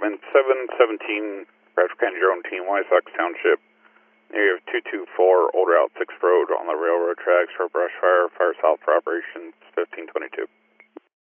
Department, 717, Bradford County Drone Team, Wysox Township. Area of 224, Old Route 6 Road on the railroad tracks for brush fire, fire south for operations 1522.